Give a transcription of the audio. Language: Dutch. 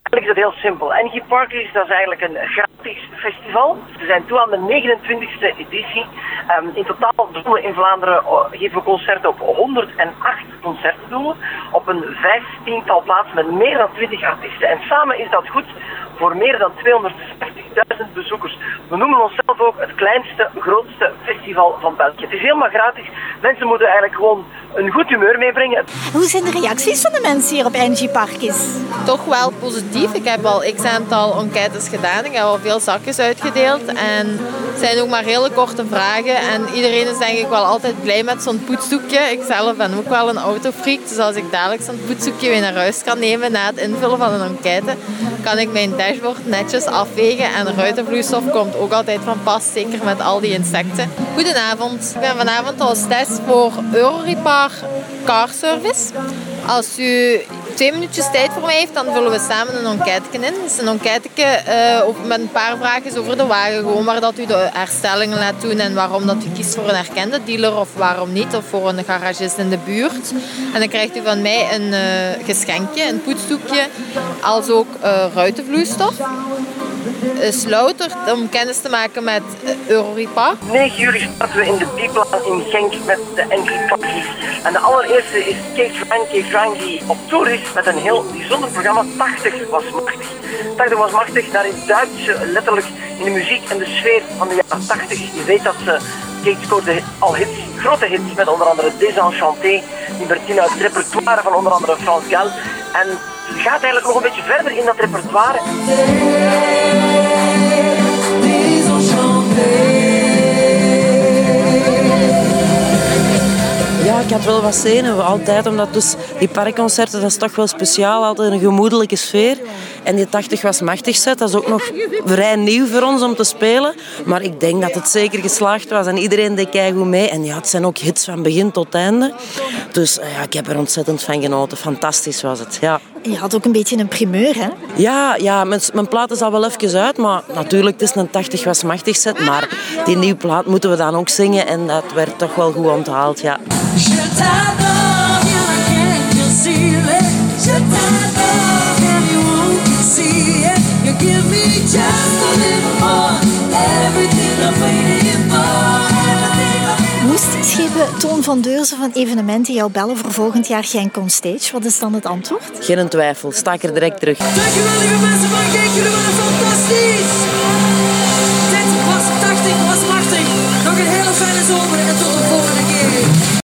Eigenlijk is dat heel simpel. Energy Parties, dat is eigenlijk een gratis festival. We zijn toe aan de 29e editie. In totaal doen we in Vlaanderen geven we concerten op 108 concertdoelen. Op een 15-tal plaatsen met meer dan 20 artiesten. En samen is dat goed voor meer dan 250.000 bezoekers. We noemen onszelf ook het kleinste, grootste festival van België. Het is helemaal gratis. Mensen moeten eigenlijk gewoon een goed humeur meebrengen. Hoe zijn de reacties van de mensen hier op Energy Parties? Toch wel positief. Ik heb al x-aantal enquêtes gedaan. Ik heb al veel zakjes uitgedeeld. En het zijn ook maar hele korte vragen. En iedereen is denk ik wel altijd blij met zo'n poetsdoekje. Ik zelf ben ook wel een autofreak. Dus als ik dadelijk zo'n poetsdoekje weer naar huis kan nemen na het invullen van een enquête, kan ik mijn dashboard netjes afvegen. En ruitenvloeistof komt ook altijd van pas. Zeker met al die insecten. Goedenavond. Ik ben vanavond als test voor Eurorepar Car Service. Als u 2 minuutjes tijd voor mij heeft, dan vullen we samen een enquête in. Het is een enquête met een paar vragen over de wagen. Gewoon waar dat u de herstellingen laat doen en waarom dat u kiest voor een erkende dealer of waarom niet. Of voor een garagist in de buurt. En dan krijgt u van mij een geschenkje, een poetsdoekje, als ook ruitenvloeistof. Louter om kennis te maken met Eurorepar. 9 juli starten we in de Biplan in Genk met de Energy Parties. En de allereerste is Kees Ryan die op tour is met een heel bijzonder programma. 80 was machtig. 80 was machtig, daarin duikt ze letterlijk in de muziek en de sfeer van de jaren 80. Je weet dat Kate scoorde al hits, grote hits met onder andere Désenchanté, Libertine uit het repertoire van onder andere Frans Gal. En ze gaat eigenlijk nog een beetje verder in dat repertoire. Ja, ik had wel wat zenuwen altijd, omdat dus die parkconcerten, dat is toch wel speciaal, altijd een gemoedelijke sfeer. En die 80 was machtig set, dat is ook nog vrij nieuw voor ons om te spelen. Maar ik denk dat het zeker geslaagd was en iedereen deed keigoed mee. En ja, het zijn ook hits van begin tot einde. Dus ja, ik heb er ontzettend van genoten. Fantastisch was het, ja. Je had ook een beetje een primeur, hè? Ja, mijn plaat is al wel even uit, maar natuurlijk, het is een 80 was machtig set. Maar die nieuwe plaat moeten we dan ook zingen en dat werd toch wel goed onthaald, ja. Moest schepen Toon van Deurzen van Evenementen jou bellen voor volgend jaar Genk on Stage? Wat is dan het antwoord? Geen twijfel, sta ik er direct terug. Dankjewel lieve mensen van Genk, jullie waren fantastisch! Dit was 80, was machtig. Nog een hele fijne zomer en tot de volgende.